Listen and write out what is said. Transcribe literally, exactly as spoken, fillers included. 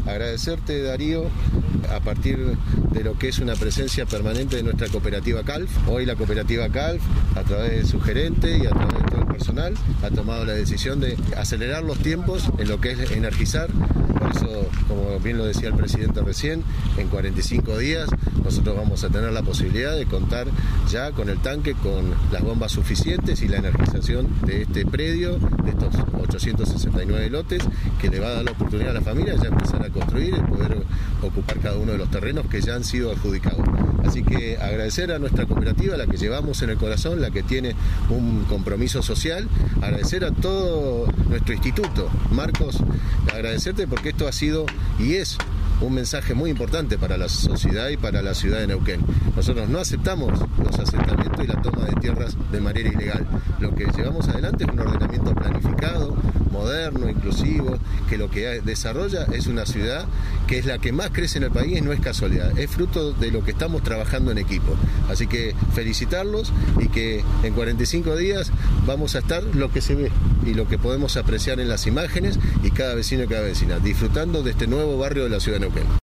Agradecerte, Darío, a partir de lo que es una presencia permanente de nuestra cooperativa CALF. Hoy la cooperativa CALF, a través de su gerente y a través de todo el personal, ha tomado la decisión de acelerar los tiempos en lo que es energizar. Por eso, como bien lo decía el presidente recién, en cuarenta y cinco días nosotros vamos a tener la posibilidad de contar ya con el tanque, con las bombas suficientes y la energización de este predio, de estos ochocientos sesenta y nueve lotes, que le va a dar la oportunidad a la familia de ya empezar a construir y poder ocupar cada uno de los terrenos que ya han sido adjudicados. Así que agradecer a nuestra cooperativa, la que llevamos en el corazón, la que tiene un compromiso social, agradecer a todo nuestro instituto. Marcos, agradecerte porque esto ha sido y es un mensaje muy importante para la sociedad y para la ciudad de Neuquén. Nosotros no aceptamos los asentamientos y la toma de tierras de manera ilegal. Lo que llevamos adelante es un ordenamiento planificado, moderno, inclusivo, que lo que desarrolla es una ciudad que es la que más crece en el país, no es casualidad, es fruto de lo que estamos trabajando en equipo. Así que felicitarlos y que en cuarenta y cinco días vamos a estar lo que se ve y lo que podemos apreciar en las imágenes y cada vecino y cada vecina, disfrutando de este nuevo barrio de la ciudad de Neuquén.